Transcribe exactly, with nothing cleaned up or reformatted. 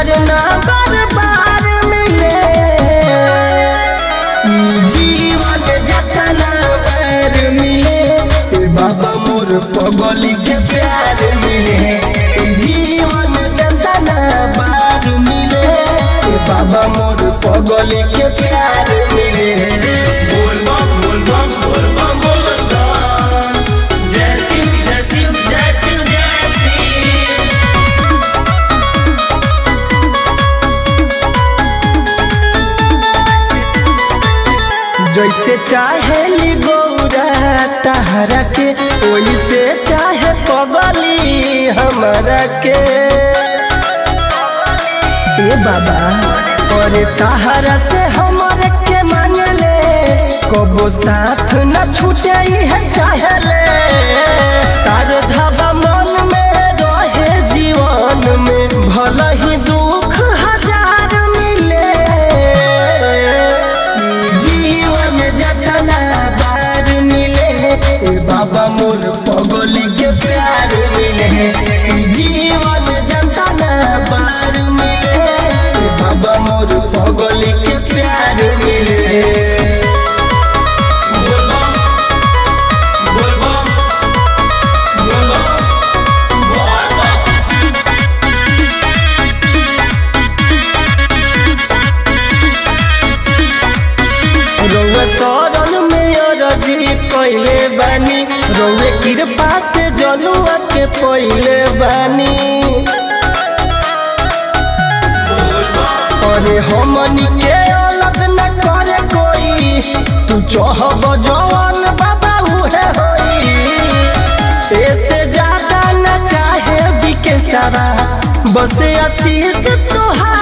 प्यार ना बार बार मिले जीवन जतना बार मिले ए बाबा मोर पगली के प्यार मिले जीवन जतना बार मिले ए बाबा मोर पगली के प्यार मिले। बोल बम बोल बम बोल बम बोल बम जय शिव जय शिव जय शिव जय शिव। जैसे चाहेली गौरा तहरा के वैसे चाहे पगली हमरा के ए बाबा और तहरा से हमरे के मांगले कबो साथ न छूटे है चाहले श्रद्धा मन में रहे जीवन में भला ही दुख हजार मिले जीवन जतना बार मिले ए बाबा मोर पगली के प्यार मिले जीवन जतना बार मिले ए बाबा मोर पगली के प्यार मिले। बोल बम बोल बम बोल बम बोल बम। रउआ शरण में अरजी कइले बानी रउए कृपा से जनुआ के पइले बानी अरे हमनी के अलग न करे कोई तू चाहब जवान बाबा उहे होई ऐसे ज्यादा न चाहे बिके सारा बस आशीष तोहार